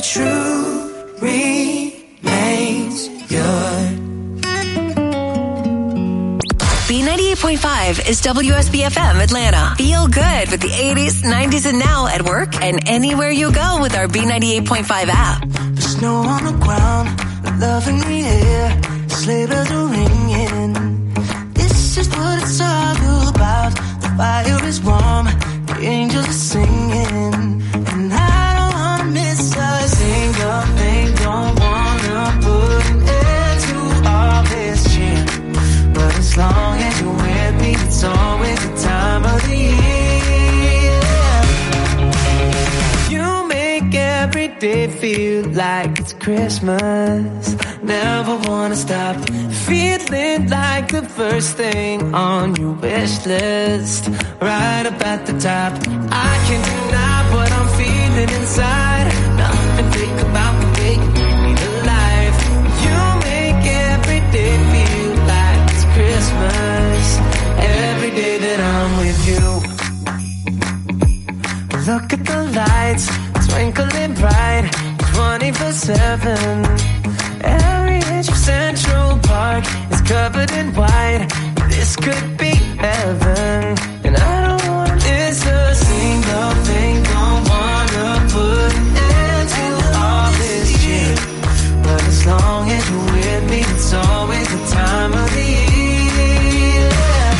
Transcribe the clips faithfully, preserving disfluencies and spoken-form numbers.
truth remains yours. B ninety-eight point five is W S B F M Atlanta. Feel good with the eighties, nineties, and now at work and anywhere you go with our B ninety-eight point five app. The snow on the ground, love in the air, sleigh bells are ringing. This is what it's all about. The fire is warm, the angels are singing, and I don't wanna miss a single thing. Don't wanna put an end to all this cheer, but as long as you're with me, it's always the time of the year. You make every day feel like it's Christmas. Never wanna stop feeling like the first thing on your wish list, right up at the top. I can't deny what I'm feeling inside. Nothing fake about the way you bring me to life. You make every day feel like it's Christmas. Every day that I'm with you. Look at the lights twinkling bright, twenty-four seven. Every inch of Central Park is covered in white. This could be heaven, and I don't wanna miss a single thing. Don't wanna put an end to all this year, but as long as you're with me, it's always the time of the year.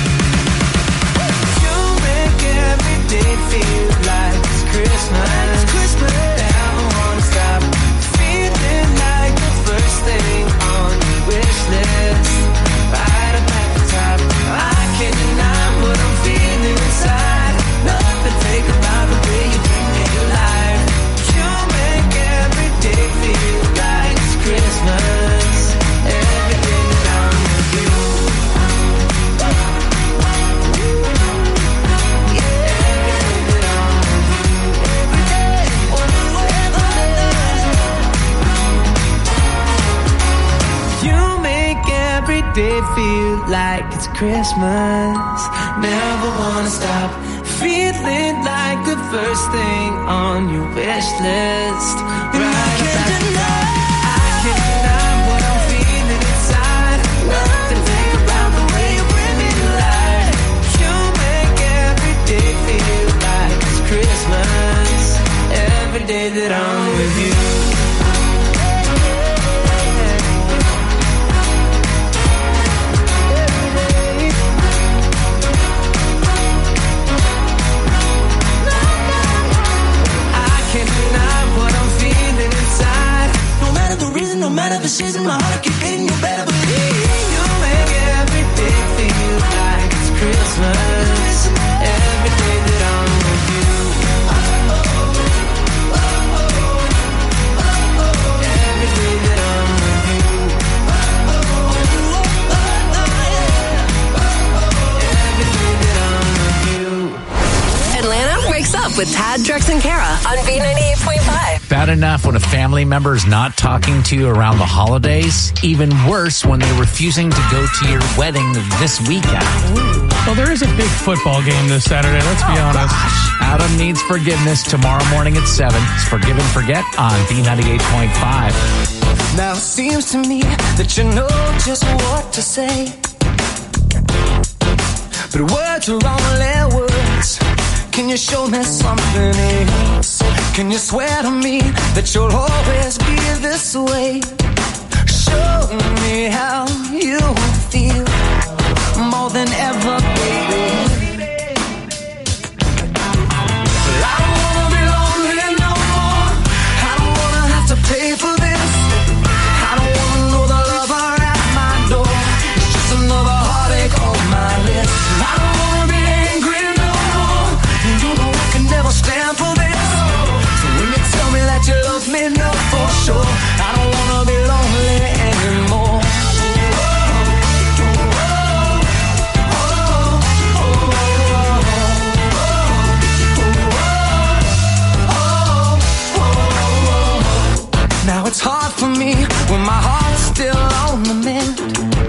You make every day feel like it's Christmas. It's Christmas. Never wanna stop feeling like the first thing on your wish list, right up at the top. I can't deny what I'm feeling inside. Nothing fake about the way you bring me to life. You make every day feel like it's Christmas. Every day that I'm with you. You make every day feel like it's Christmas. Never wanna stop feeling like the first thing on your wish list. Right up at the top. I can't deny what I'm feeling inside. Nothing fake about the way you bring me to life. You make every day feel like it's Christmas. Every day that I'm with you. No matter the season, my heart keep beating, you better believe. You make every day feel like it's Christmas. Every day that I'm with you. Every day that I'm with you. Every day that I'm with you. Atlanta wakes up with Tad, Drex, and Kara on B ninety-eight point five. Bad enough when a family member is not talking to you around the holidays. Even worse when they're refusing to go to your wedding this weekend. Well, there is a big football game this Saturday, let's be oh, honest. Gosh. Adam needs forgiveness tomorrow morning at seven. It's Forgive and Forget on B ninety-eight point five. Now it seems to me that you know just what to say, but words are only words. Can you show me something else? Can you swear to me that you'll always be this way? Show me how you feel more than ever, baby. I don't wanna be lonely no more. I don't wanna have to pay for this. I don't wanna know the lover at my door. It's just another heartache on my list. I don't wanna be angry no more. You know I can never stand for this. So when you tell me that you love me, know for sure I don't wanna be lonely anymore. Now it's hard for me when my heart's still on the mend.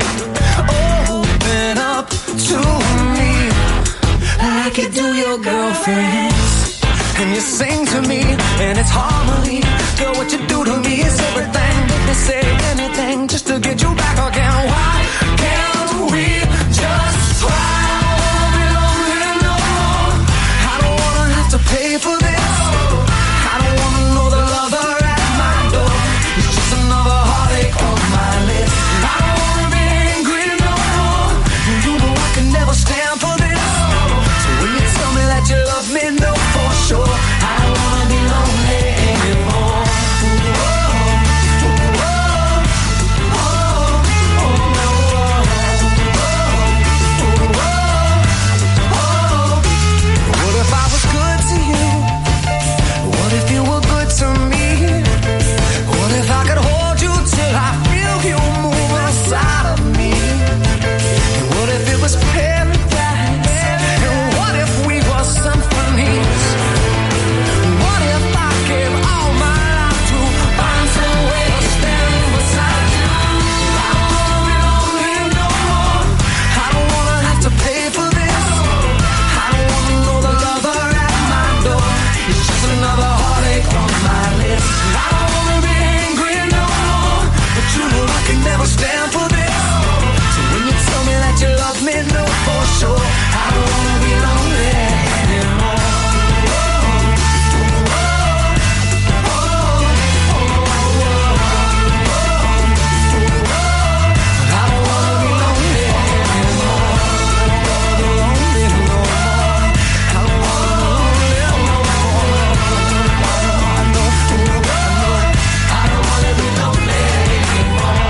Open up to me like you do your girlfriends. And you sing to me and it's harmony girl, what you do to me is everything. Make me say anything just to get you back again. Why can't we just try? To pay for this, I don't wanna know the lover at my door. It's just another heartache on my list. I don't wanna be angry no more. You know I can never stand for this. So when you tell me that you love me, know for sure I don't wanna be lonely anymore. What if I was good to you? What if you were good to me? What if I could hold you till I feel you move inside of me? And what if it was paradise? And what if we were symphonies? What if I gave all my life to find some way to stand beside you? I don't wanna be lonely no more. I don't wanna have to pay for this. I don't wanna know the lover at my door. It's just another heartache on my list. I don't wanna be angry no more, but you know I can never stand for this. So when you tell me that you love me, know for sure I don't wanna be lonely anymore. I don't wanna be lonely anymore. Lonely no more. I don't wanna be lonely no more. I know, I don't wanna be lonely anymore.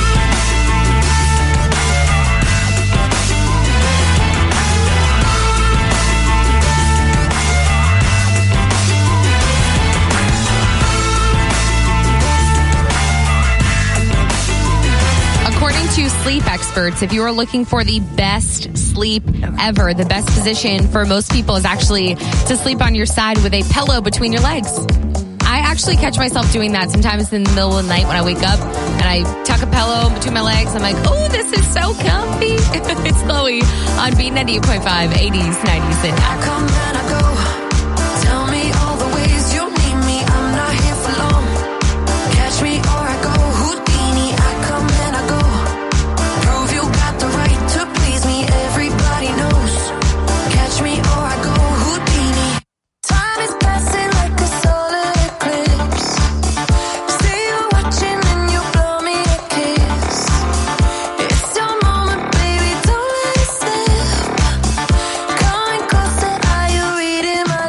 According to sleep experts, if you are looking for the best sleep ever, the best position for most people is actually to sleep on your side with a pillow between your legs. I actually catch myself doing that sometimes in the middle of the night when I wake up and I tuck a pillow between my legs. I'm like, oh, this is so comfy. It's Chloe on B ninety-eight point five, eighties, nineties, and I come and I go. Tell me all the ways you need me. I'm not here for long. Catch me or I go Houdini. I come and I go. Prove you got the right to please me. Everybody knows. Catch me or I go Houdini. Time is passing like a solar eclipse. Say you're watching and you blow me a kiss. It's your moment, baby, don't let it slip. Coming closer, are you reading my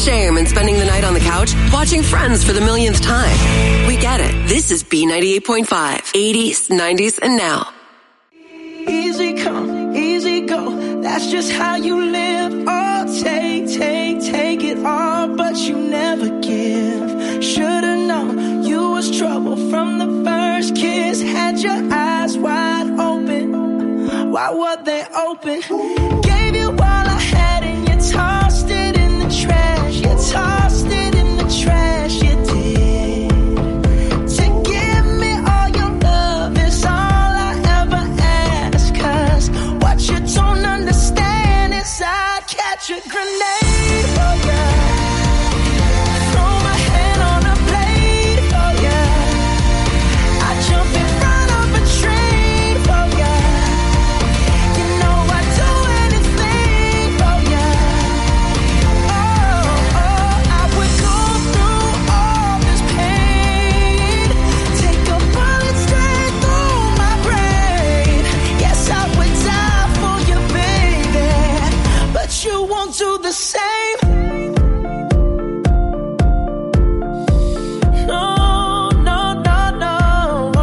shame in spending the night on the couch watching Friends for the millionth time. We get it. This is B ninety-eight point five, eighties, nineties, and now. Easy come, easy go. That's just how you live. Oh, take, take, take it all, but you never give. Should've known you was trouble from the first kiss. Had your eyes wide open. Why were they open? Gave you all I had and you tossed it in the trash. You tossed it in the trash. You did. To give me all your love is all I ever ask. Cause what you don't understand is I'd catch a grenade for ya. Throw my hand on a blade for ya. I jump in front of a train for ya. You know I'd do anything for ya. Oh, oh, I would go through all this pain. Take a bullet straight through my brain. Yes, I would die for you, baby. But you won't do the same. No, no, no, no.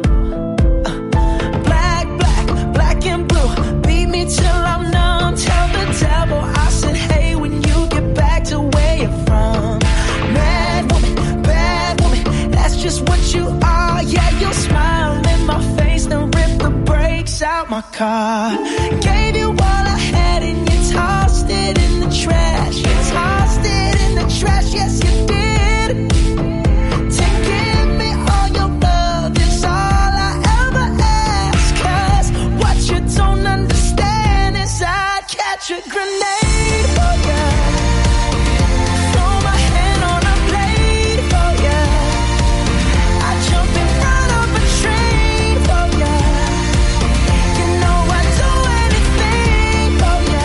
Uh, Black, black, black and blue. Beat me till I'm numb. Tell the devil I said, hey, when you get back to where you're from. Mad woman, bad woman. That's just what you are. Yeah, you'll smile in my face, then rip the brakes out my car. Gave you all I had and you tossed it in the trash. You tossed it in the trash, yes you did. To give me all your love is all I ever ask. Cause what you don't understand is I'd catch a grenade for ya. Throw my hand on a blade for ya. I jump in front of a train for ya. You know I'd do anything for ya.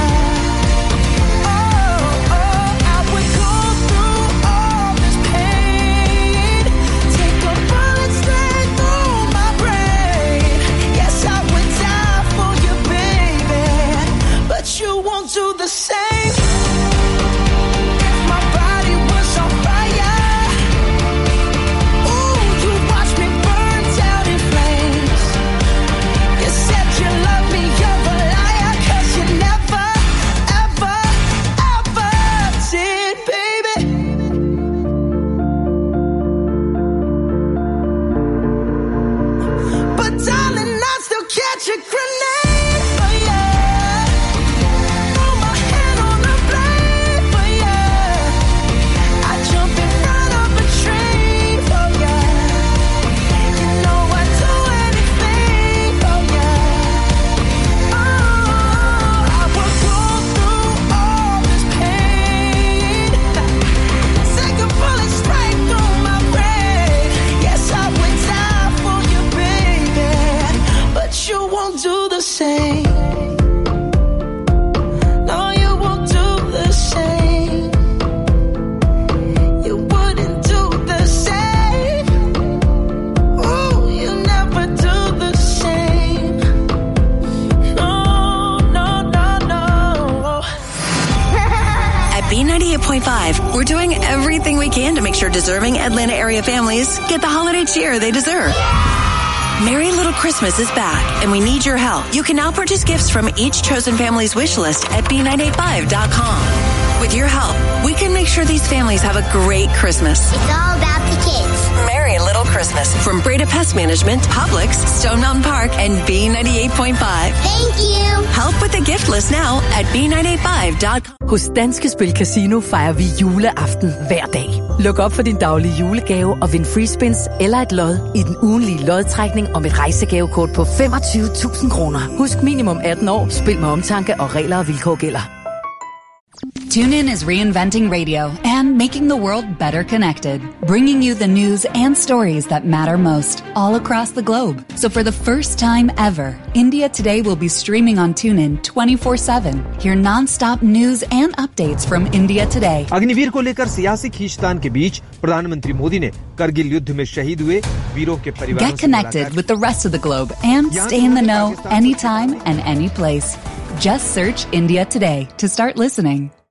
Oh, oh, I would go through all this pain. Take a bullet straight through my brain. Yes, I would die for you, baby. But you won't do the same. If my body was on fire, ooh, you watch me burn down in flames. You said you love me, you're a liar. Cause you never, ever, ever did, baby. But darling, I'd still catch a grenade for ya. Throw my hand on a blade for ya. I jump in front of a train for ya. You know I'd do anything for ya. Oh, I would go through all this pain. Take a bullet straight through my brain. Yes, I would die for you, baby. But you won't do the same. No, you won't do the same. You wouldn't do the same. Ooh, you never do the same. No, no, no, no. At B ninety-eight point five, we're doing everything we can to make sure deserving Atlanta area families get the holiday cheer they deserve. Merry Little Christmas is back, and we need your help. You can now purchase gifts from each chosen family's wish list at B nine eight five dot com. With your help, we can make sure these families have a great Christmas. It's all about the kids. Merry Little Christmas from Breda Pest Management, Publix, Stone Mountain Park, and B ninety-eight point five. Thank you. Help with the gift list now at B nine eight five dot com. Hos Danske Spil Casino fejrer vi juleaften hver dag. Luk op for din daglige julegave og vind free spins eller et lod i den ugenlige lodtrækning om et rejsegavekort på femogtyve tusind kroner. Husk minimum atten år, spil med omtanke og regler og vilkår gælder. TuneIn is reinventing radio and making the world better connected, bringing you the news and stories that matter most all across the globe. So for the first time ever, India Today will be streaming on TuneIn twenty-four seven. Hear non-stop news and updates from India Today. Agniveer को लेकर सियासी खींचतान के बीच प्रधानमंत्री मोदी ने करगिल युद्ध में शहीद हुए वीरों के परिवारों Get connected with the rest of the globe and stay in the know anytime and any place. Just search India Today to start listening.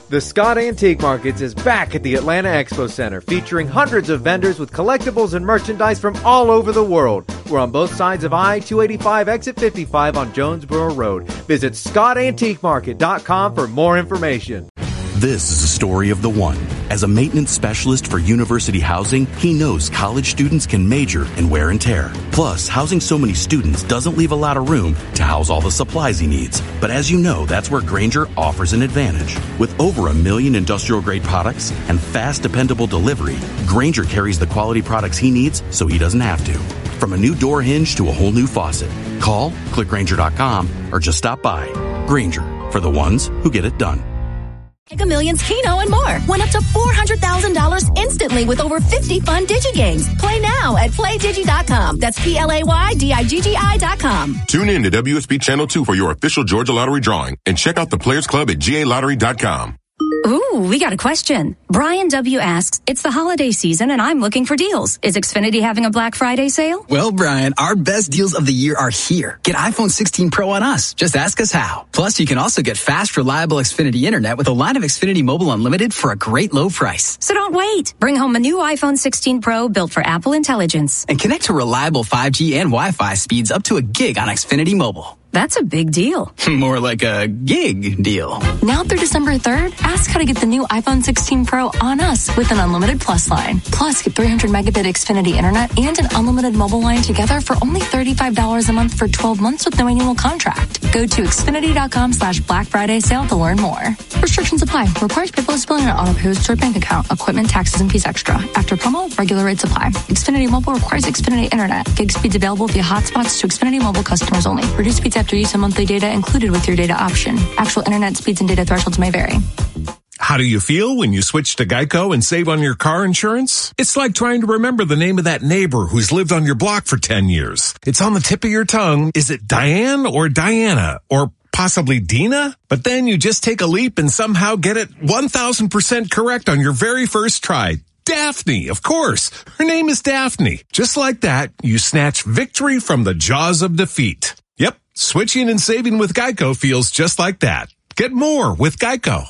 The Scott Antique Markets is back at the Atlanta Expo Center, featuring hundreds of vendors with collectibles and merchandise from all over the world. We're on both sides of I two eighty-five, exit fifty-five on Jonesboro Road. Visit scott antique market dot com for more information. This is a story of the one. As a maintenance specialist for university housing, he knows college students can major in wear and tear. Plus, housing so many students doesn't leave a lot of room to house all the supplies he needs. But as you know, that's where Grainger offers an advantage. With over a million industrial-grade products and fast, dependable delivery, Grainger carries the quality products he needs so he doesn't have to. From a new door hinge to a whole new faucet. Call, click Grainger dot com, or just stop by. Grainger, for the ones who get it done. Mega Millions, Keno, and more. Win up to four hundred thousand dollars instantly with over fifty fun digi-games. Play now at play digi dot com. That's P L A Y D I G G I dot com. Tune in to W S B Channel two for your official Georgia Lottery drawing and check out the Players Club at G A lottery dot com. Ooh, we got a question. Brian W. asks, it's the holiday season and I'm looking for deals. Is Xfinity having a Black Friday sale? Well, Brian, our best deals of the year are here. Get iPhone sixteen Pro on us. Just ask us how. Plus, you can also get fast, reliable Xfinity Internet with a line of Xfinity Mobile Unlimited for a great low price. So don't wait. Bring home a new iPhone sixteen Pro built for Apple Intelligence. And connect to reliable five G and Wi-Fi speeds up to a gig on Xfinity Mobile. That's a big deal. More like a gig deal. Now through December third, ask how to get the new iPhone sixteen Pro on us with an unlimited plus line. Plus, get three hundred megabit Xfinity internet and an unlimited mobile line together for only thirty-five dollars a month for twelve months with no annual contract. Go to Xfinity dot com slash Black Friday sale to learn more. Restrictions apply. Requires paperless billing and auto pays to your bank account. Equipment, taxes, and fees extra. After promo, regular rates apply. Xfinity Mobile requires Xfinity internet. Gig speeds available via hotspots to Xfinity Mobile customers only. Reduced speeds after use and monthly data included with your data option. Actual internet speeds and data thresholds may vary. How do you feel when you switch to Geico and save on your car insurance? It's like trying to remember the name of that neighbor who's lived on your block for ten years. It's on the tip of your tongue. Is it Diane or Diana or possibly Dina? But then you just take a leap and somehow get it one thousand percent correct on your very first try. Daphne, of course. Her name is Daphne. Just like that, you snatch victory from the jaws of defeat. Yep, switching and saving with Geico feels just like that. Get more with Geico.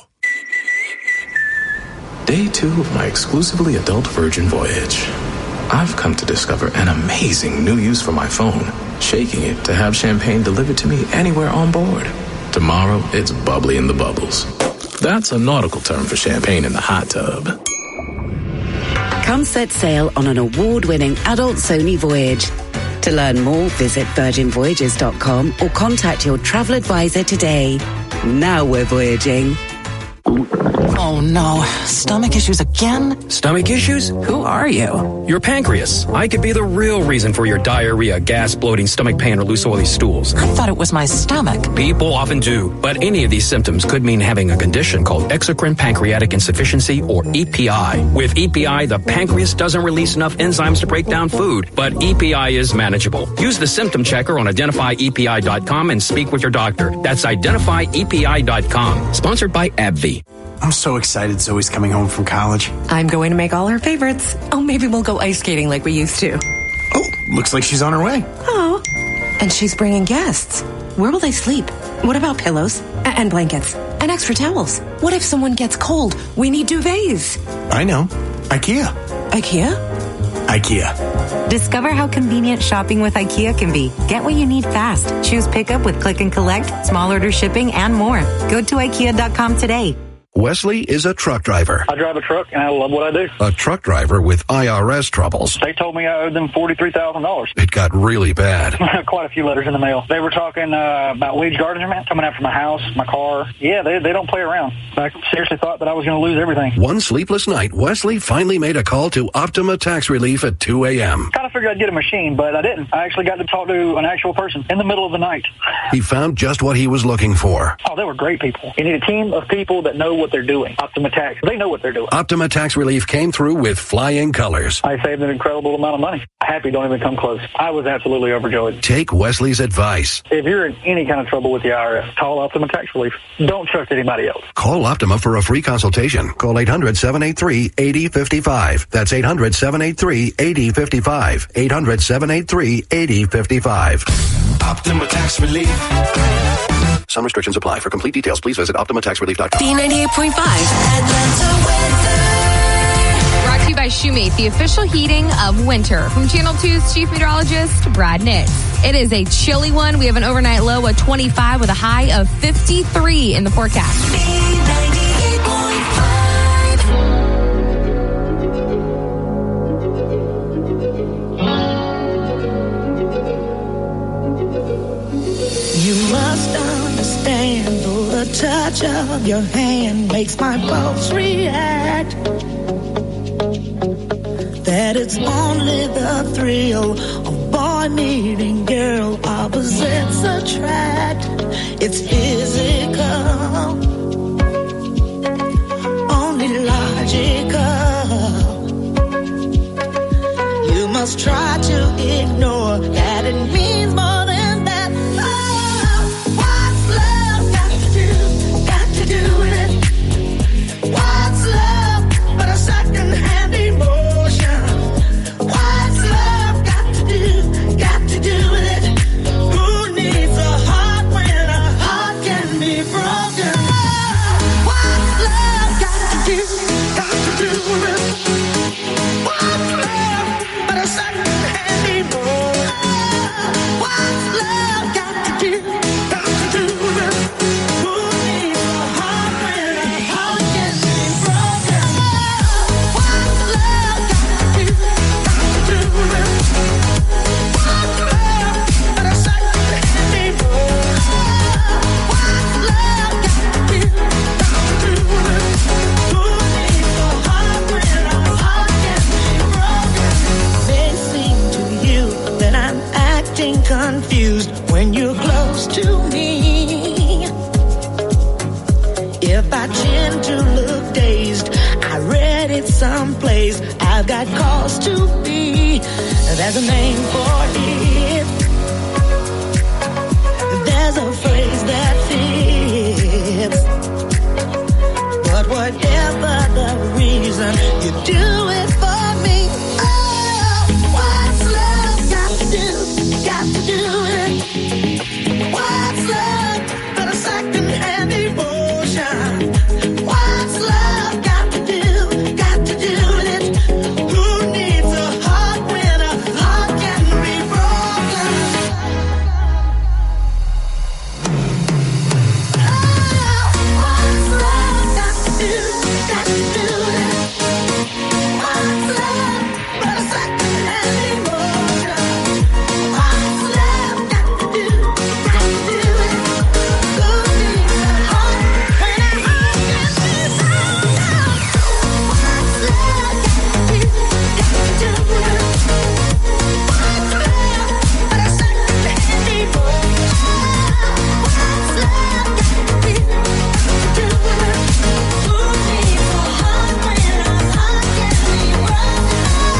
Day two of my exclusively adult Virgin voyage. I've come to discover an amazing new use for my phone, shaking it to have champagne delivered to me anywhere on board. Tomorrow, it's bubbly in the bubbles. That's a nautical term for champagne in the hot tub. Come set sail on an award-winning adult Sony voyage. To learn more, visit virgin voyages dot com or contact your travel advisor today. Now we're voyaging. Oh no, stomach issues again? Stomach issues? Who are you? Your pancreas. I could be the real reason for your diarrhea, gas, bloating, stomach pain, or loose oily stools. I thought it was my stomach. People often do, but any of these symptoms could mean having a condition called exocrine pancreatic insufficiency, or E P I. With E P I, the pancreas doesn't release enough enzymes to break down food, but E P I is manageable. Use the symptom checker on identify E P I dot com and speak with your doctor. That's identify E P I dot com. Sponsored by AbbVie. I'm so excited Zoe's coming home from college. I'm going to make all her favorites. Oh, maybe we'll go ice skating like we used to. Oh, looks like she's on her way. Oh, and she's bringing guests. Where will they sleep? What about pillows A- and blankets and extra towels? What if someone gets cold? We need duvets. I know. IKEA. IKEA? IKEA. Discover how convenient shopping with IKEA can be. Get what you need fast. Choose pickup with click and collect, small order shipping, and more. Go to IKEA dot com today. Wesley is a truck driver. I drive a truck, and I love what I do. A truck driver with I R S troubles. They told me I owed them forty-three thousand dollars. It got really bad. Quite a few letters in the mail. They were talking uh, about wage garnishment, coming after my house, my car. Yeah, they they don't play around. I seriously thought that I was going to lose everything. One sleepless night, Wesley finally made a call to Optima Tax Relief at two a.m. Kind of figured I'd get a machine, but I didn't. I actually got to talk to an actual person in the middle of the night. He found just what he was looking for. Oh, they were great people. You need a team of people that know what they're doing. Optima Tax, they know what they're doing. Optima Tax Relief came through with flying colors. I saved an incredible amount of money. Happy don't even come close. I was absolutely overjoyed. Take Wesley's advice. If you're in any kind of trouble with the I R S, call Optima Tax Relief. Don't trust anybody else. Call Optima for a free consultation. Call eight hundred, seven eight three, eight zero five five. That's eight hundred, seven eight three, eight zero five five. eight hundred, seven eight three, eight zero five five. Optima Tax Relief. Some restrictions apply. For complete details, please visit Optima Tax Relief dot com. B ninety-eight point five. Atlanta weather. Brought to you by Shoemate, the official heating of winter. From Channel two's chief meteorologist, Brad Nitz. It is a chilly one. We have an overnight low of twenty-five with a high of fifty-three in the forecast. B ninety-eight point five. You must understand, though the touch of your hand makes my pulse react, that it's only the thrill of boy meeting girl, opposites attract. It's physical, only logical. You must try to ignore that it means more than that. Oh, what's love got to do, got to do with it? What's love but a second-hand emotion? What's love got to do, got to do with it? Who needs a heart when a heart can be broken? What's love got to do, got to do with it? What's love but a second-hand emotion? What's love got to do, got to do with it? Who needs a heart when a heart can be broken? What's love got to do, got to do with it? What's love but a second-hand emotion? What's love got to do, got to do with it? Who needs a heart when a heart can be broken? May seem to you that I'm acting confused when you're close to me. If I tend to look dazed, I read it someplace. I've got cause to be. There's a name for it. There's a phrase that fits. But whatever the reason, you do it for me. Oh, what's love got to do, got to do it? What's love but a second-hand emotion? What's love got to do, got to do with it? Who needs a heart when a heart can be broken? Oh, what's love got to do, got to do with it? What's love but a second-hand emotion? What's love got to do, got to do with it? Who needs a heart when a heart can be broken? What's love got to do, got to do with it? What's love but a second-hand emotion? What's love got to do, got to do with it? Who needs a heart when a heart can be broken?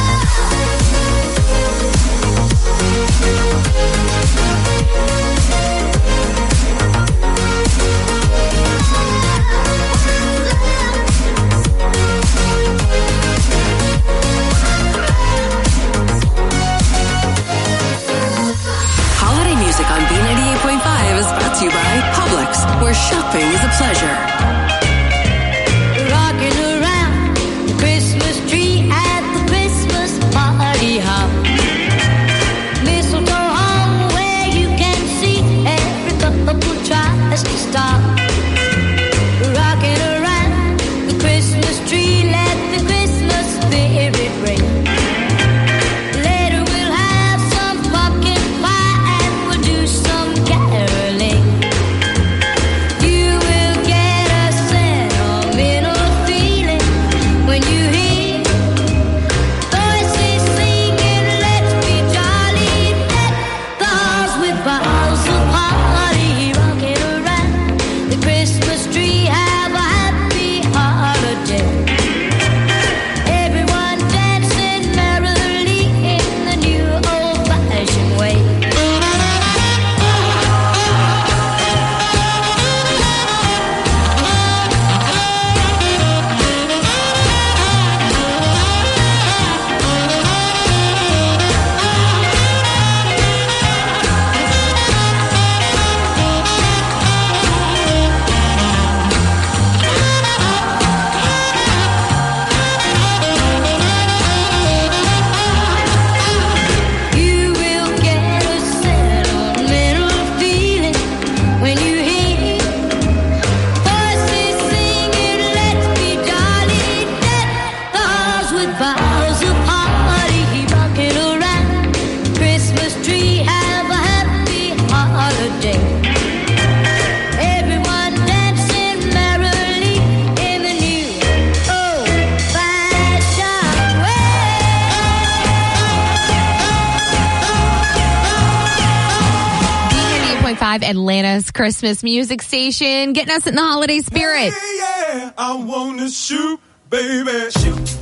Holiday music on B ninety-eight point five is brought to you by Publix, where shopping is a pleasure. Rocking around the Christmas tree at the Christmas party hop. Mistletoe hung where you can see every couple tries to stop. Rocking around the Christmas tree, let the Christmas spirit ring. Later we'll have some pumpkin pie and we'll do some caroling. You will get five, Atlanta's Christmas music station, getting us in the holiday spirit. Hey, yeah, I wanna shoot, baby, shoot.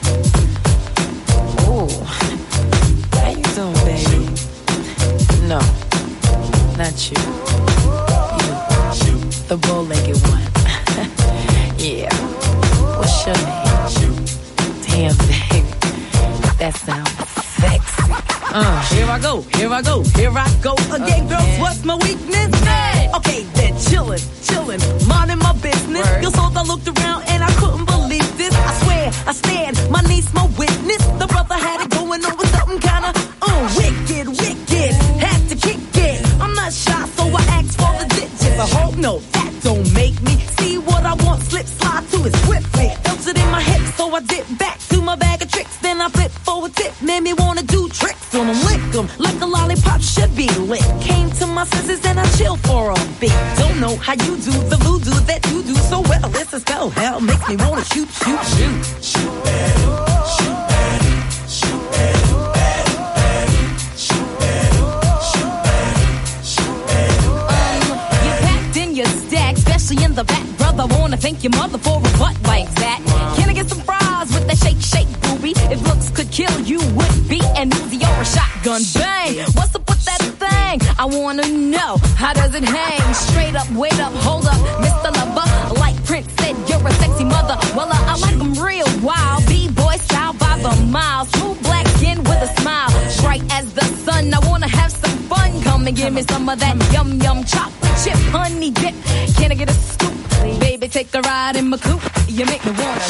Oh, how you doing, baby? No, not you. You, the bow-legged one. Yeah. What's your name? Damn, baby, that sounds sexy. Uh, here I go, here I go, here I go again, girls. Okay. What's my weakness? Hey. Okay, then chillin', chillin', minding my business. Word. Your souls, I looked around and I couldn't believe this. I swear, I stand, my niece, my witness. The brother had it going on with something kinda uh, wicked, wicked. Had to kick it. I'm not shy, so I asked for the digits. I hope no, that don't make me see what I want. Slip, slide to it swiftly. Felt it in my hips, so I dip back to my bag of tricks. Then I flip for a tip, made me wanna do tricks. On them, lick them like a lollipop should be lit. Came to my senses and I chill for a bit. Don't know how you do the voodoo that you do so well. It's a spell, hell makes me wanna shoot, shoot, shoot. Shoot, better, shoot, better, shoot, better, shoot, better, shoot, better, shoot, better. Um, you packed in your stack, especially in the back, brother. Wanna thank your mother for a butt like that. Can I get some fries with that shake, shake, booby? If looks could kill, you would be an Uzi or a shotgun. Bang! What's up with that thing? I wanna know, how does it hang? Straight up, wait up, hold up, Mister Lover. Like Prince said, you're a sexy mother. Well, uh, I like them real wild. B-boy style by the mile. Smooth black skin with a smile. Bright as the sun, I wanna have some fun. Come and give me some of that yum yum chocolate chip honey dip. Can I get a scoop? Baby, take a ride in my coupe. You make me wanna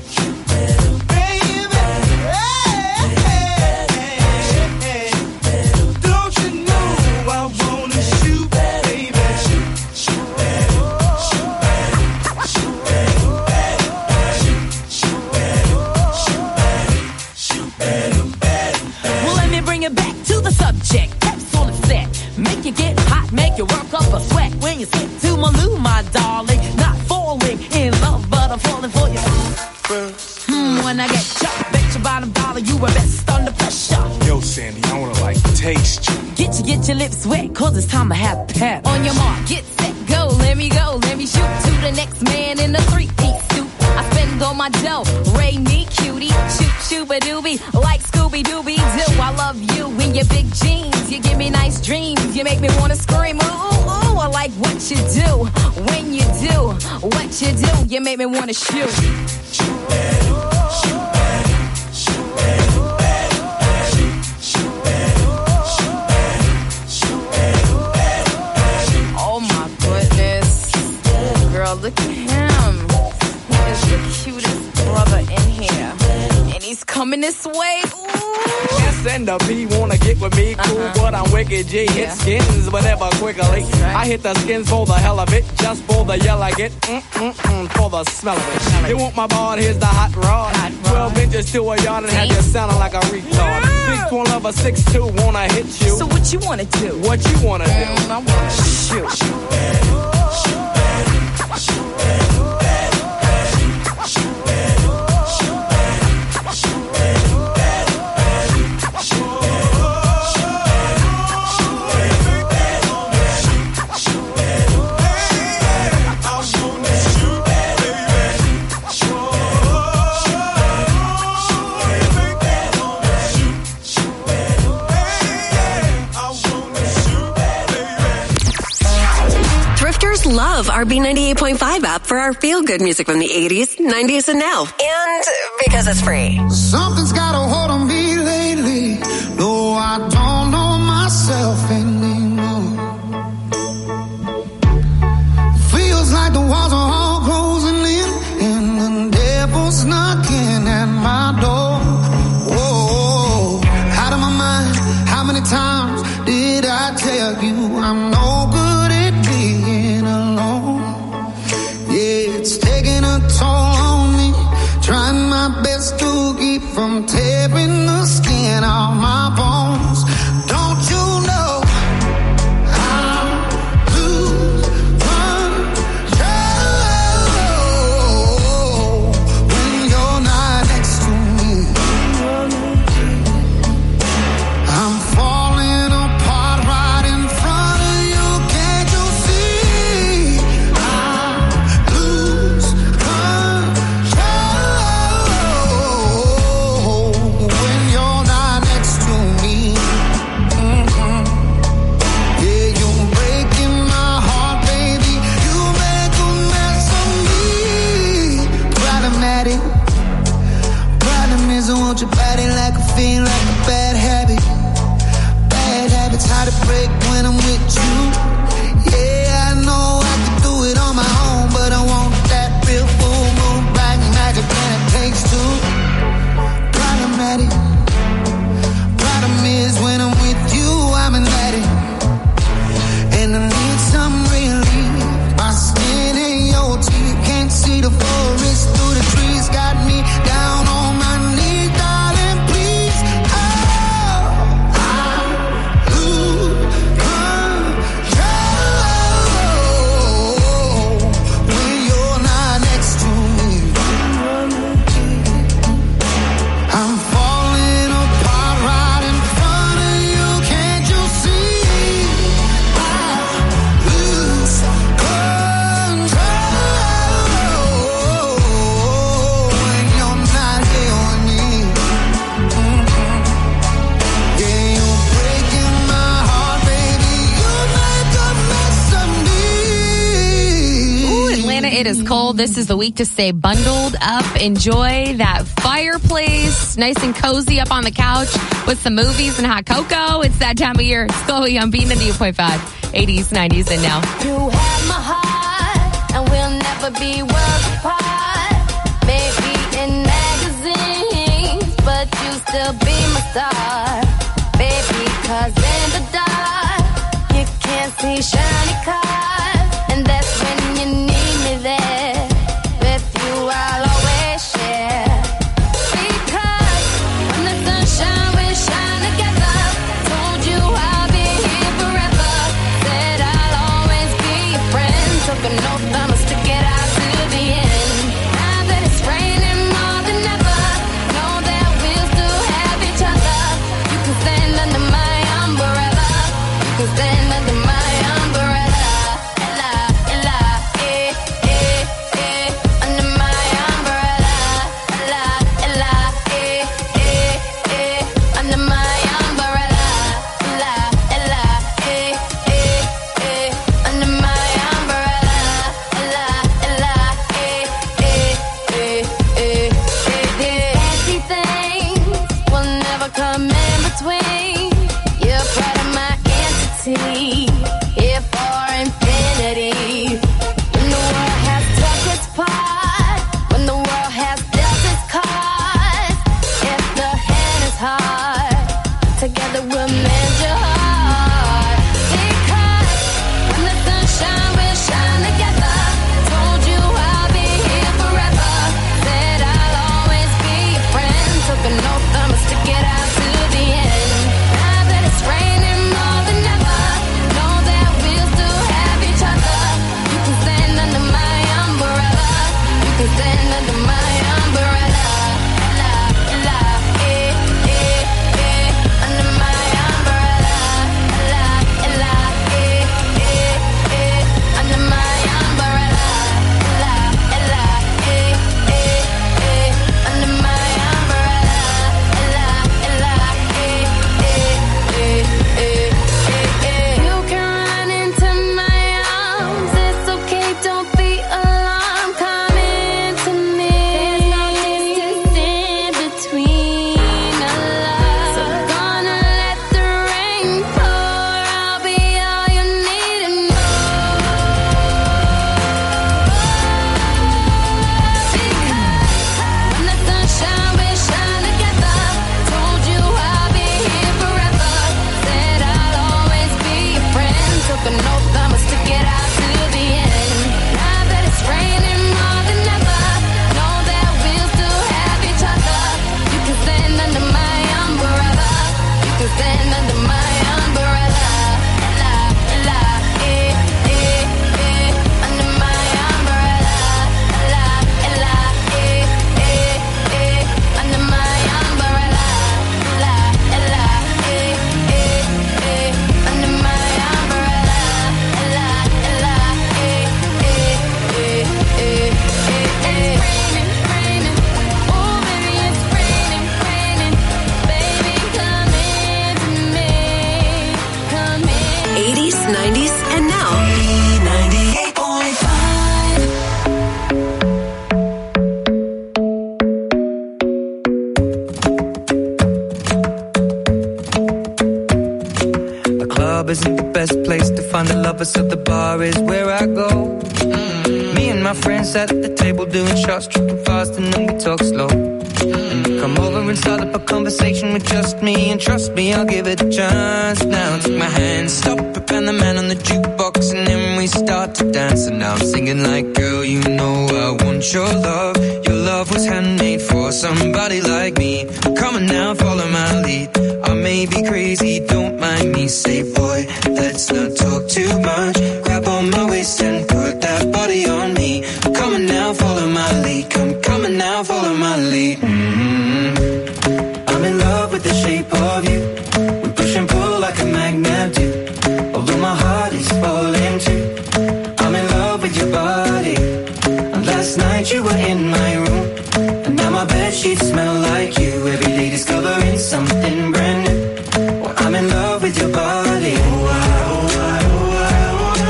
you get hot, make you work up a sweat when you slip to my loo, my darling. Not falling in love, but I'm falling for you. Hmm, when I get shot, bet your bottom dollar you were best under pressure. Yo, Sandy, I wanna like taste you. Get you, get your lips wet, cause it's time to have pep. On your mark, get set, go, let me go, let me shoot to the next man in a three-piece suit. I spend all my dough, Ray me cutie, shoot, shoot-a-doobie, like Scooby-Dooby-Doo. I love you in your big jeans, you give me nice dreams, you make me wanna scream, ooh, ooh, ooh. I like what you do, when you do, what you do, you make me wanna shoot. Shoot better, shoot better, shoot better, shoot better, shoot better, shoot better. Oh my goodness, oh, girl, look at him. He is the cutest brother in here, and he's coming this way. Ooh. S and the P wanna get with me, cool, uh-huh. But I'm wicked G. Hit yeah. skins, but never quickly. Right. I hit the skins for the hell of it, just for the yell I get, mm-mm-mm, for the smell of it. Smell you want my ball, here's the hot rod. Hot rod. Twelve inches to a yard and had you sounding like a retard. Six one of a six two, wanna hit you. So what you wanna do? What you wanna do? Mm, I wanna shoot. Shoot better, shoot better, shoot better. Love our B ninety-eight point five app for our feel-good music from the eighties, nineties, and now. And because it's free. Something's got a hold on me lately, though I don't know myself anymore. Feels like the walls are all closing in, and the devil's knocking at my door. Whoa, out of my mind, how many times did I tell you I'm no good at being alone? Yeah, it's taking a toll on me, trying my best to keep from tearing It is cold. This is the week to stay bundled up. Enjoy that fireplace, nice and cozy up on the couch with some movies and hot cocoa. It's that time of year. It's Chloe on B ninety-eight point five, eighties, nineties, and now. You have my heart, and we'll never be worlds apart. Maybe in magazines, but you still be my star. Baby, 'cause in the dark, you can't see shiny cars. And that's when you need me there. With you, I'll always share. Because when the sunshine will shine together, told you I'll be here forever. Said I'll always be your friend. Took an oath, I'ma stick it out to the end. Now that it's raining more than ever, know that we'll still have each other. You can stand under my umbrella. You can stand under my umbrella. Ella, Ella, eh, eh, eh, under my umbrella. Ella, Ella, eh, eh, eh, under my umbrella. Ella, Ella, eh, eh, eh, under my umbrella. Ella, Ella, eh, eh, eh, eh, eh, eh. Fancy things will never come in between. You're part of my entity, here for infinity. When the world has took its part, when the world has dealt its cards, if the hand is hard, together we'll mend your heart. Because when the sunshine will shine together, told you I'll be here forever. Said I'll always be your friend. Took an oath, I'ma stick it out to the end. Now that it's raining more than ever, know that we'll still have each other. You can stand under my umbrella. You can stand under my umbrella. Ella, Ella, eh, eh, eh, under my umbrella. Ella, Ella, eh, eh, eh, under my umbrella. Ella, Ella, eh, eh, eh, under my umbrella. Ella, Ella, eh, eh, eh, eh, eh, eh. You can run into my arms. It's okay, don't be alarmed. Come into me. There's no distance in between us. So gonna let the rain pour. I'll be all you need and more. Because when the sunshine will shine together, told you I'll be here forever. Said I'll always be your friend. Took an oath, I'ma stick it out to the end. Now that it's raining more than ever, know that we'll still have each other. You can stand under my umbrella. You can stand under my umbrella. Ella, Ella, eh, eh, eh, under my umbrella. Ella, Ella, eh, eh, eh, under my umbrella. Ella, Ella, eh, eh, eh, under my umbrella. Ella, Ella, eh, eh, eh, eh, eh, eh. It's raining, raining. Oh, baby, it's raining, raining. Baby, come into me. Come in. eighties, nineties, and now. ninety-eight point five. The club isn't the best place to find the lovers, so the bar is where I go. Mm. Me and my friends at the table doing shots, tripping fast, and then we talk slow. And you come over and start up a conversation with just me, and trust me, I'll give it a chance. Now take my hand, stop it, and the man on the jukebox, and then we start to dance. And now I'm singing like, girl, you know I want your love. Your love was handmade for somebody like me. Come on now, follow my lead. I may be crazy, don't mind me. Say, boy, let's not talk too much. Grab on my waist and put that body on me. Come on now, follow my lead. Come, come on now, follow my lead. Mm-hmm. I'm in love with the shape of you. We push and pull like a magnet do. Although my heart is falling too. I'm in love with your body. And last night you were in my room, and now my bedsheets smell like you. Every day discovering something brand new. Well, I'm in love with your body. Oh, I, oh, I, oh, I, oh, I.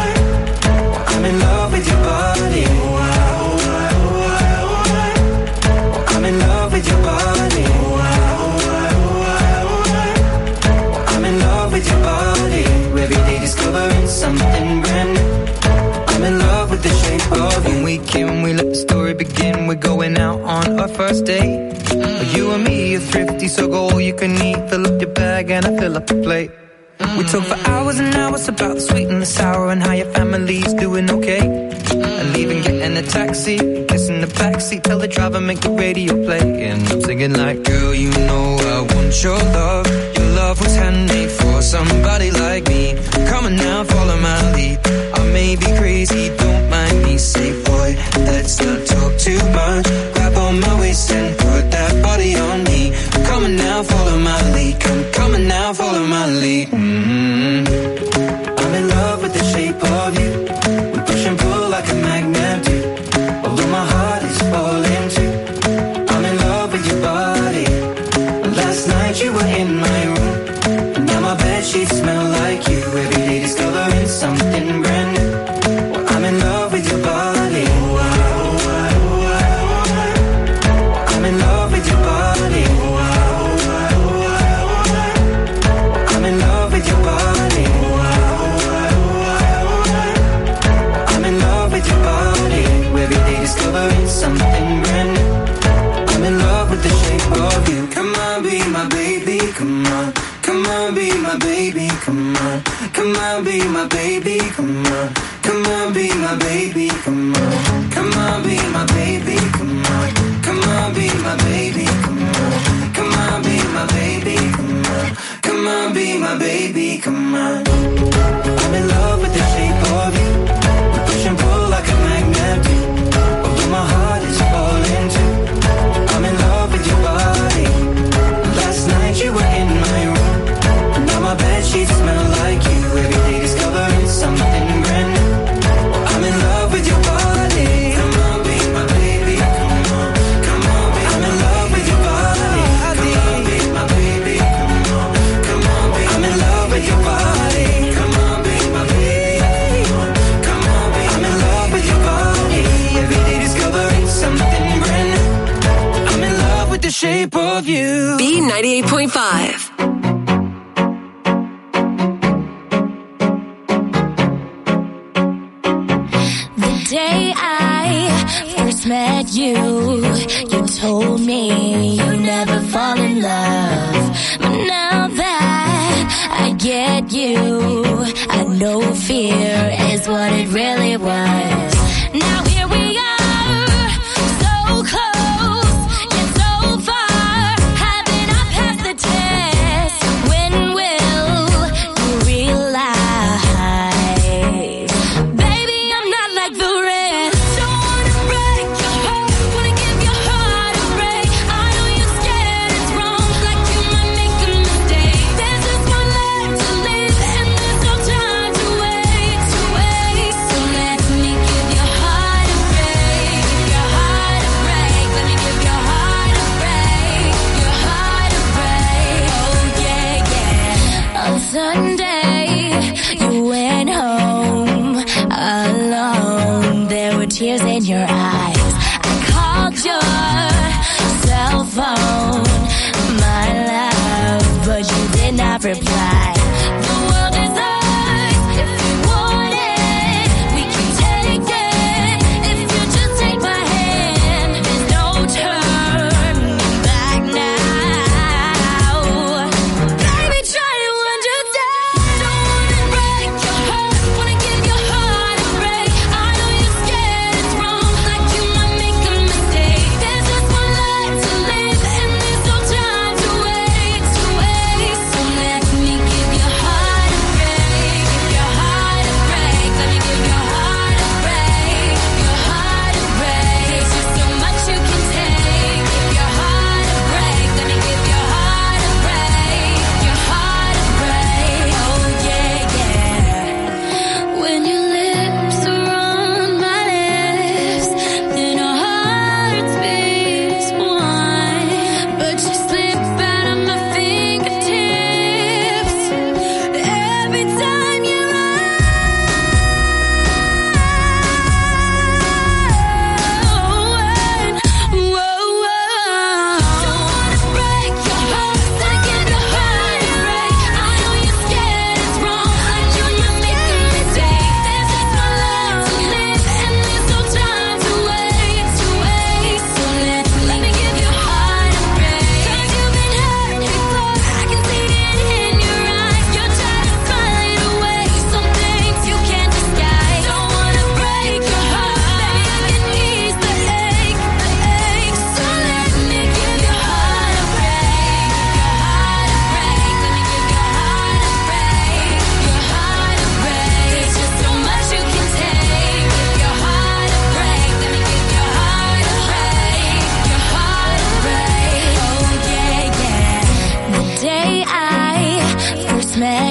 we're going out on our first date. You and me are thrifty, so go all you can eat. Fill up your bag and I fill up the plate. We talk for hours and hours about the sweet and the sour and how your family's doing okay. And even getting a taxi, kissing the backseat, tell the driver make the radio play. And I'm singing like, girl, you know I want your love. Your love was handmade for somebody like me. Come on now, follow my lead. I may be crazy, don't mind me. Say, boy, let's not talk too much. Grab on my waist and put that body on me. Come on now, follow my lead. Come, come on now, follow my lead. Mm-hmm. I'm in love with the shape of you. We push and pull like a magnet do. Although my heart is falling too. I'm in love with your body. Last night you were in my room. And now my bedsheets smell like you. Every day discovering something brand new. Well, I'm in love with your body. I'm in love with your body. I'm in love with your body. I'm in love with your body. Every day discovering something brand new. I'm in love with the shape of you. Come on, be my baby, come on. Come on, be my baby, come on. Come on, be my baby, come on. Come on, be my baby, come on. Come on, be my baby, come on. Come on, be my baby, come on. Come on, be my baby, come on. Come on, be my baby, come on. I'm in love with the shape of you. We push and pull like a magnet do. Although my heart is falling too. I'm in love with your body. Last night you were in my room. Now my bedsheets smell like you. Every day discovering something brand new. I'm in love with your body. Come on, be my baby. Come on, come on, be. I'm in love with your body. Come on, be my baby. Come on, come on, be. I'm in love with your body. Come on, be my baby. Come on, be. I'm in love with your body. Every day discovering something brand new. I'm in love with the shape of you. B ninety-eight point five. The day I first met you, you told me you never fall in love. But now that I get you, I know fear is what it really was. Now here we are, so close, yet so far. Haven't I passed the test? When will you realize? Baby, I'm not like the rest. Don't wanna break your heart, wanna give your heart a break. I know you're scared it's wrong, like you might make a mistake. There's just one life to live, and there's no time to wait, to wait. So let me give your heart a break, give your heart a break. Let me give your heart a break, your heart a break. Oh yeah, yeah. On Sunday, you went home alone. There were tears in your eyes. I called your cell phone, my love, but you did not reply. The world is ours if you want it. We can take it if you just take my hand. There's no turning back now. Baby, try to understand. Don't wanna break your heart, wanna give your heart a break. I know you're scared it's wrong, like you might make a mistake. There's just one life to live, and there's no time to wait, to wait. So let me give your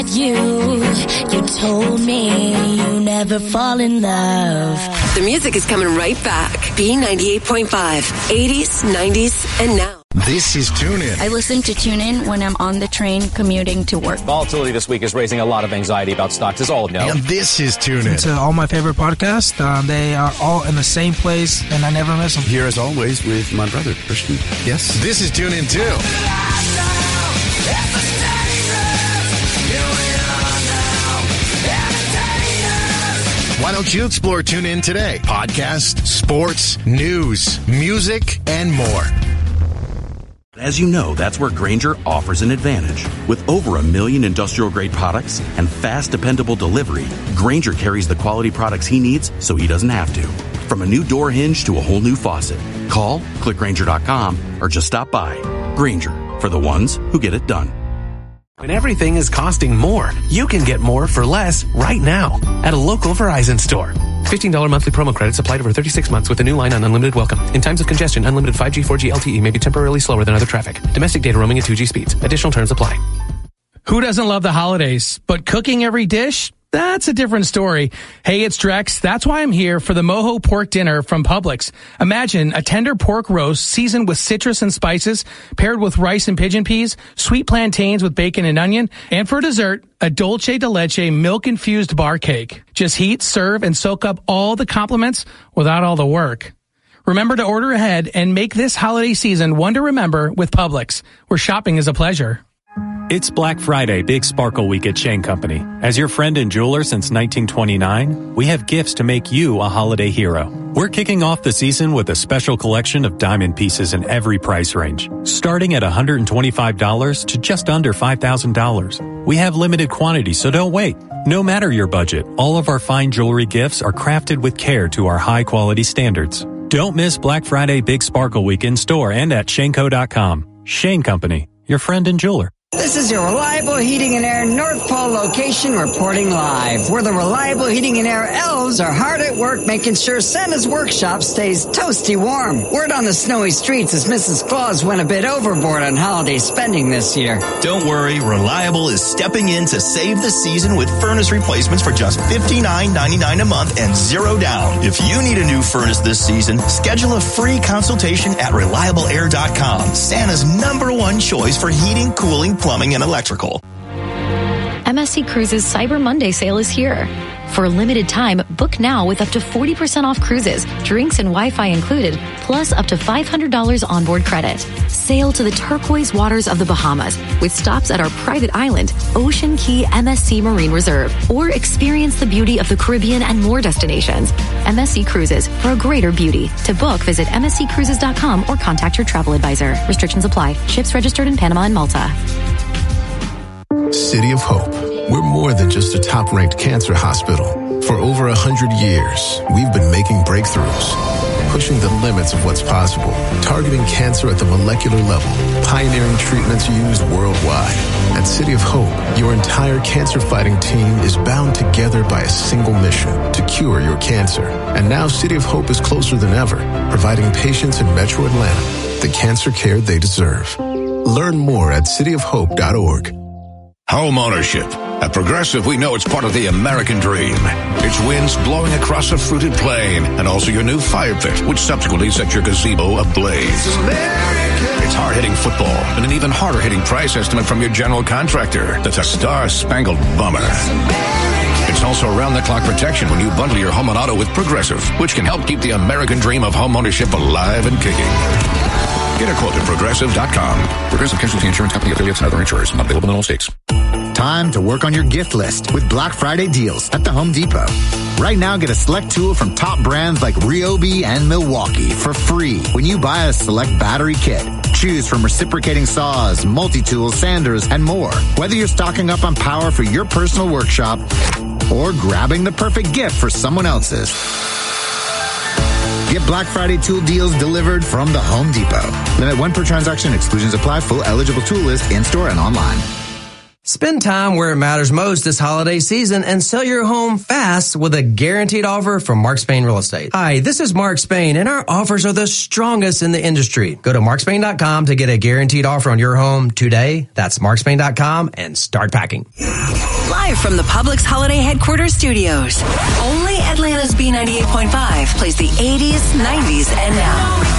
with you. You told me you never fall in love. The music is coming right back. B ninety-eight point five. eighties, nineties, and now. This is TuneIn. I listen to TuneIn when I'm on the train commuting to work. Volatility this week is raising a lot of anxiety about stocks, as all of you know. And this is TuneIn. It's uh, all my favorite podcasts. Um, they are all in the same place, and I never miss them. Here, as always, with my brother, Christian. Yes. This is TuneIn, too. Why don't you explore TuneIn today? Podcasts, sports, news, music, and more. As you know, that's where Grainger offers an advantage. With over a million industrial-grade products and fast, dependable delivery, Grainger carries the quality products he needs so he doesn't have to. From a new door hinge to a whole new faucet. Call, click Grainger dot com, or just stop by. Grainger, for the ones who get it done. When everything is costing more, you can get more for less right now at a local Verizon store. fifteen dollars monthly promo credits applied over thirty-six months with a new line on unlimited welcome. In times of congestion, unlimited five G, four G L T E may be temporarily slower than other traffic. Domestic data roaming at two G speeds. Additional terms apply. Who doesn't love the holidays? But cooking every dish? That's a different story. Hey, it's Drex. That's why I'm here for the Mojo Pork Dinner from Publix. Imagine a tender pork roast seasoned with citrus and spices, paired with rice and pigeon peas, sweet plantains with bacon and onion, and for dessert, a dulce de leche milk-infused bar cake. Just heat, serve, and soak up all the compliments without all the work. Remember to order ahead and make this holiday season one to remember with Publix, where shopping is a pleasure. It's Black Friday Big Sparkle Week at Shane Company. As your friend and jeweler since nineteen twenty-nine, we have gifts to make you a holiday hero. We're kicking off the season with a special collection of diamond pieces in every price range, starting at one hundred twenty-five dollars to just under five thousand dollars. We have limited quantity, so don't wait. No matter your budget, all of our fine jewelry gifts are crafted with care to our high-quality standards. Don't miss Black Friday Big Sparkle Week in store and at Shane Co dot com. Shane Company, your friend and jeweler. This is your Reliable Heating and Air North Pole location reporting live, where the Reliable Heating and Air elves are hard at work making sure Santa's workshop stays toasty warm. Word on the snowy streets is Missus Claus went a bit overboard on holiday spending this year. Don't worry, Reliable is stepping in to save the season with furnace replacements for just fifty-nine ninety-nine a month and zero down. If you need a new furnace this season, schedule a free consultation at reliable air dot com. Santa's number one choice for heating, cooling, plumbing, and electrical. M S C Cruises Cyber Monday sale is here. For a limited time, book now with up to forty percent off cruises, drinks and Wi-Fi included, plus up to five hundred dollars onboard credit. Sail to the turquoise waters of the Bahamas with stops at our private island, Ocean Key M S C Marine Reserve, or experience the beauty of the Caribbean and more destinations. M S C Cruises, for a greater beauty. To book, visit M S C cruises dot com or contact your travel advisor. Restrictions apply. Ships registered in Panama and Malta. City of Hope. We're more than just a top-ranked cancer hospital. For over a hundred years, we've been making breakthroughs, pushing the limits of what's possible, targeting cancer at the molecular level, pioneering treatments used worldwide. At City of Hope, your entire cancer-fighting team is bound together by a single mission, to cure your cancer. And now City of Hope is closer than ever, providing patients in Metro Atlanta the cancer care they deserve. Learn more at city of hope dot org. Home ownership. At Progressive, we know it's part of the American dream. It's winds blowing across a fruited plain, and also your new fire pit, which subsequently set your gazebo ablaze. It's hard-hitting football, and an even harder-hitting price estimate from your general contractor. That's a star-spangled bummer. It's also round-the-clock protection when you bundle your home and auto with Progressive, which can help keep the American dream of home ownership alive and kicking. Get a quote at progressive dot com. Progressive Casualty Insurance Company, affiliates, and other insurers. Not available in all states. Time to work on your gift list with Black Friday deals at the Home Depot. Right now, get a select tool from top brands like Ryobi and Milwaukee for free when you buy a select battery kit. Choose from reciprocating saws, multi-tools, sanders, and more. Whether you're stocking up on power for your personal workshop or grabbing the perfect gift for someone else's. Get Black Friday tool deals delivered from the Home Depot. Limit one per transaction. Exclusions apply. Full eligible tool list in-store and online. Spend time where it matters most this holiday season and sell your home fast with a guaranteed offer from Mark Spain Real Estate. Hi, this is Mark Spain, and our offers are the strongest in the industry. Go to mark spain dot com to get a guaranteed offer on your home today. That's mark spain dot com and start packing. Live from the Publix Holiday Headquarters Studios, only Atlanta's B ninety-eight point five plays the eighties, nineties, and now.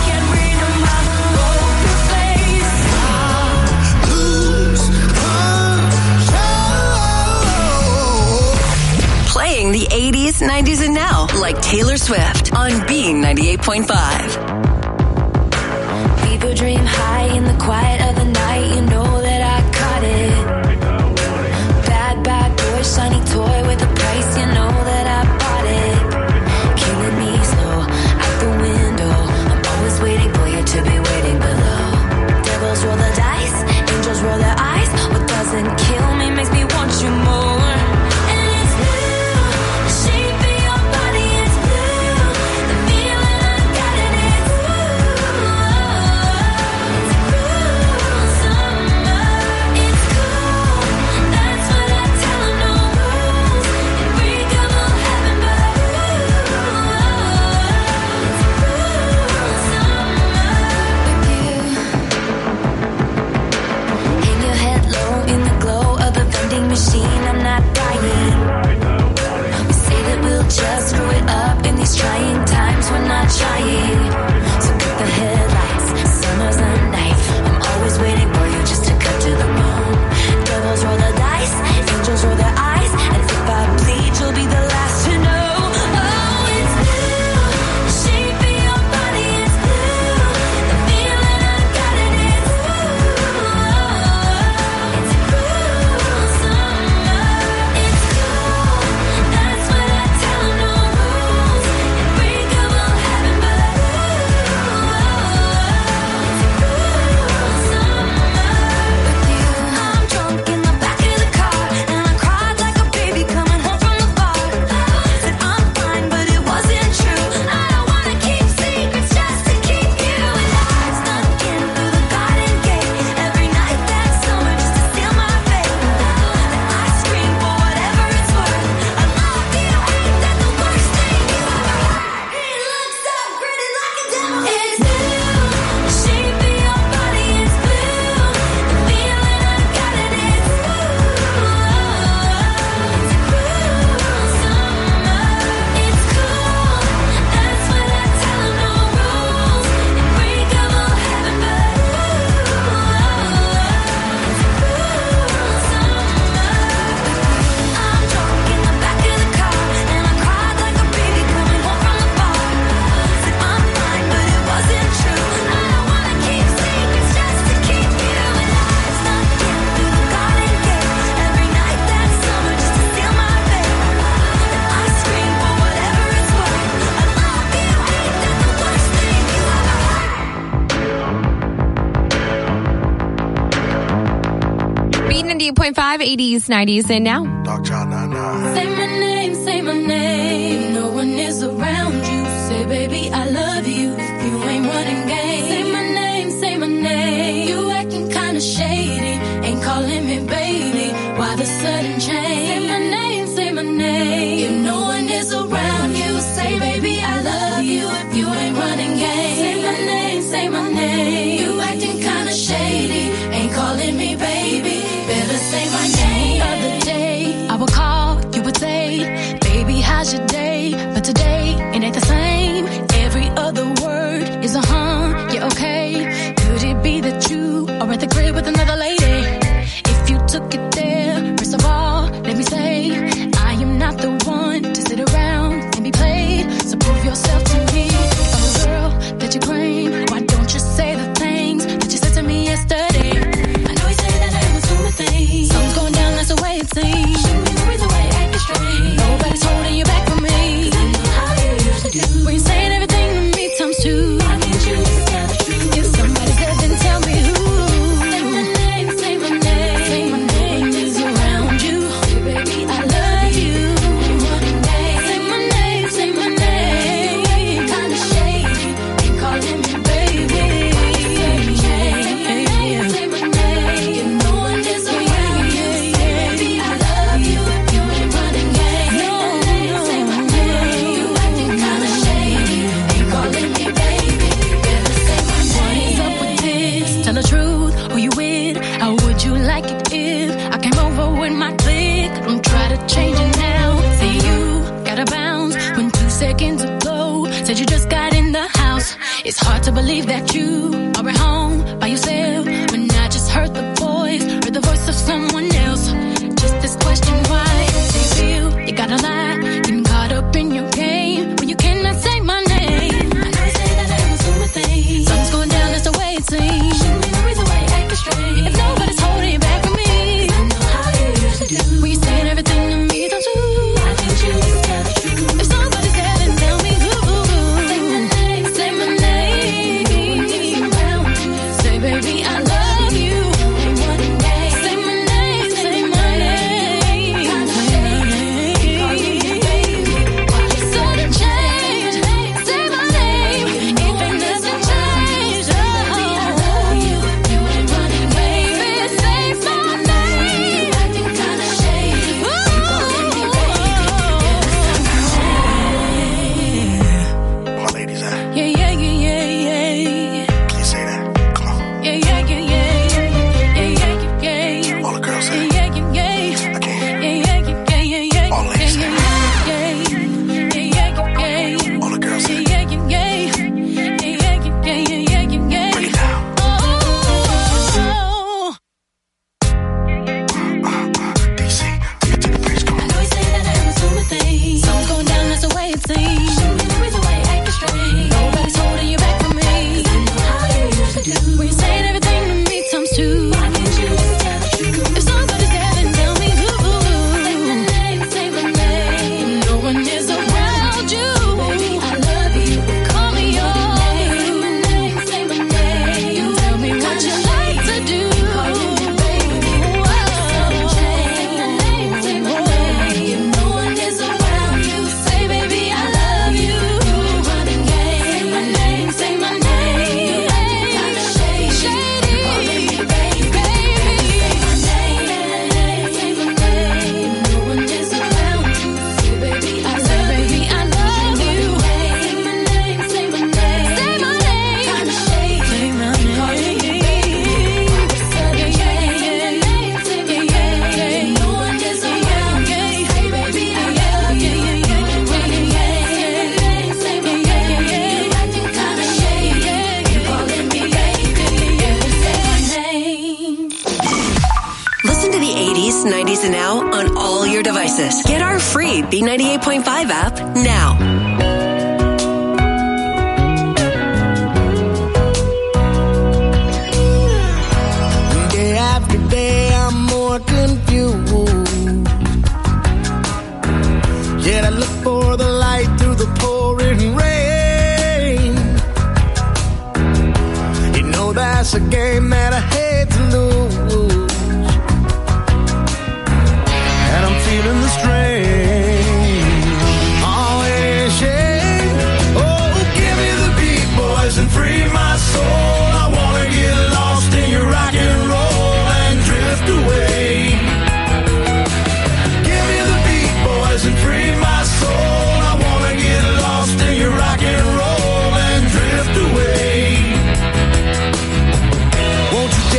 Playing the eighties, nineties, and now, like Taylor Swift on B ninety-eight point five. People dream high in the quiet of the night. You know that I caught it. Bad, bad boy, shiny toy with a price. You know that I bought it. Killing me slow out the window. I'm always waiting for you to be waiting below. Devils roll the dice, angels roll their eyes. What doesn't kill me makes me want you more. I'm not dying. We say that we'll just screw it up in these trying times. We're not trying. So cut the headlights. Summer's a knife. I'm always waiting for you just to cut to the bone. Devils roll the dice. Angels roll their eyes. And if I bleed, you'll be the last to know. Oh, it's blue. The shape of your body is blue. The feeling I got it is blue. It's blue summer. It's cool. That's what I tell 'em. No rules. Unbreakable heaven, but it's blue summer with you. I'm drunk in the back of the car, and I cried like a baby coming home from the bar. Said I'm fine, but it wasn't true. I don't wanna keep secrets just to keep you alive. Snuck in through the garden gate every night that summer just to steal my fate. Then I scream for whatever it's worth. I love you, ain't that the worst thing you ever heard? He looks so pretty like a devil. It's blue. The shape of your body is blue. The feeling I got it is blue. It's blue summer. It's cool. That's what I tell 'em. No rules. Unbreakable heaven, but it's blue summer. I'm drunk in the back of the car, and I cried like a baby coming home from the bar. Said I'm fine, but it wasn't true. I don't wanna keep secrets just to keep you alive. Snuck in through the garden gate every night that summer just to steal my fate. Then I scream for whatever it's worth. I love you, ain't that the worst thing you ever heard? B ninety-eight point five, eighties, nineties, and now. Say my name, say my name. If no one is around you, say, baby, I love you. If you ain't running game, say my name, say my name. You acting kinda shady, ain't calling me baby. Why the sudden change? Say my name, say my name. If no one is around you, say, baby, I love you. If you ain't running game, say my name, say my name. You acting kinda shady, ain't calling me baby. Better say my name. The other day, I would call, you would say, baby, how's your day? But today, it ain't the same. Every other word is a huh, yeah, okay. Could it be that you are at the crib with another lady? If you took it there, first of all, let me say, I am not the one to sit around It's hard to believe that you are at home by yourself when I just heard the voice, heard the voice of someone else. Just this question, why do you feel you gotta lie, getting caught up in your game when you cannot say my name? I know you say that I am assuming things. Something's going down, that's the way it seems. Shouldn't be no reason why you're acting strange. If nobody's holding you back from me, I know how you usually do. When you're saying everything to me, don't you? I think you just tell the truth. If somebody's there, then tell me who. Say my name, say my name. Say, baby, I love you. Say my name, say my name. Sudden change, say my name. Even if it changed, oh, you ain't running, baby. Say my name. Acting kinda shady. My ladies, huh? Yeah, yeah, yeah, yeah, yeah. Can you say that? Come on. Yeah, yeah, yeah, yeah. Yeah, yeah, yeah, yeah. All the girls say Yeah, yeah, yeah, yeah. I can't. Yeah, yeah, yeah, yeah, yeah. All the ladies say Yeah, yeah, yeah, yeah. All the girls say Yeah, yeah, yeah. Yeah, yeah, yeah, yeah, yeah, yeah. break it down. Oh. D C, take it to the bridge. Come I on. know you say that I'm assuming things. Something's going down, that's the way it seems. Shouldn't be no reason why you're acting strange. Nobody's holding you back from me. 'Cause I know how you usually do. When you're saying everything to me times two. Why can't you just tell the truth? If somebody's there, then tell me who. Say my name, say my name. No one is around you. Baby, I love you. Call me yours. Say my name, say my name. You tell me what you like to do. Calling me baby. Whoa. Say my name, say my name. No one is around you. Say, baby, I love you. Running game. Say my name, say my name. Kinda shady. Shady. Calling me baby, baby. Say my name, say my name. No one is around you. Say, baby, I love you. I love you. Say my name, say my name. Say my name. Kinda shady. Say my name. Calling me baby. Say, yeah, yeah, yeah. Say my name. No one is around you. Say, baby, I love you. Running game. Say my name. You acting kinda shady. Calling me baby. Say my name. Listen to the eighties, nineties, and now on all your devices. Get our free B ninety-eight point five app now. Day after day, I'm more confused. Yet I look for the light through the pouring rain. You know that's a game that I hate to lose. And I'm feeling the strain. Oh, yeah, shame. Oh, give me the beat, boys, and free my soul. I wanna get lost in your rock and roll and drift away. Give me the beat, boys, and free my soul. I wanna get lost in your rock and roll and drift away. Won't you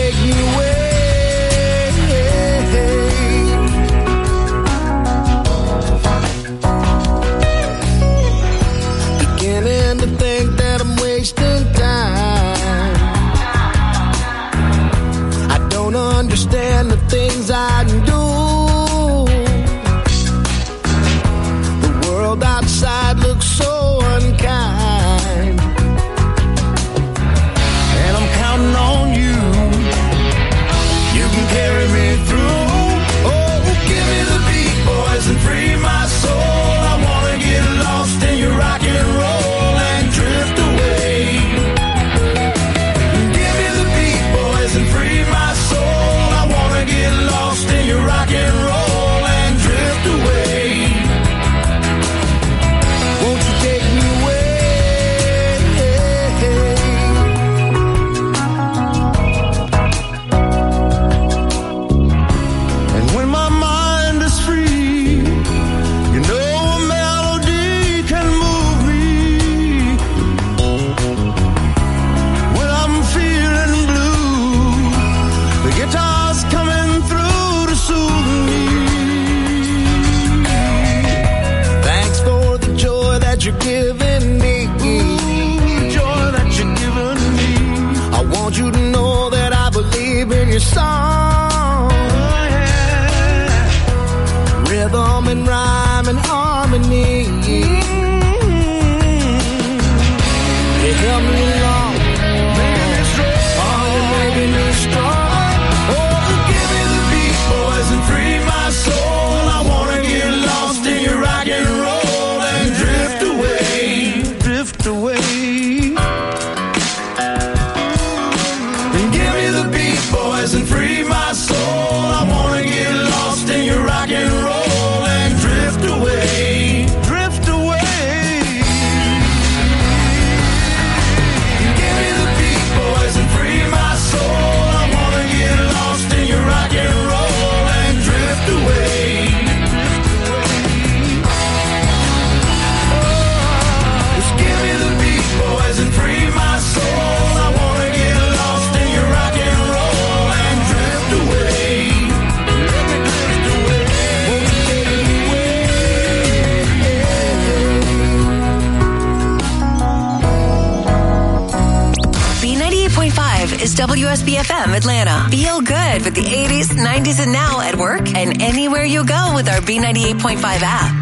W S B F M Atlanta. Feel good with the eighties, nineties, and now at work and anywhere you go with our B ninety-eight point five app.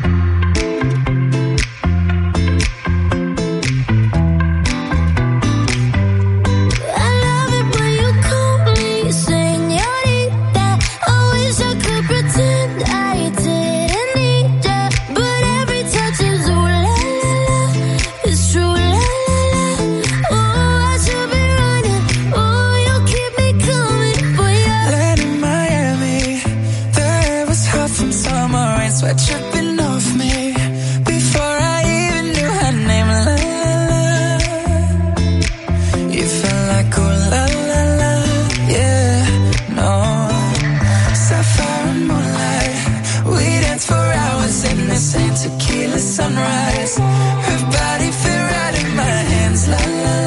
Sweat dripping off me before I even knew her name. La la la, you felt like oh la la la, yeah, no. Sapphire and moonlight, we danced for hours in the same tequila sunrise. Her body fit right in my hands. La la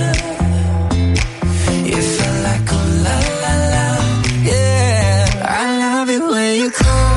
la, you felt like oh la la la, yeah. I love it when you call.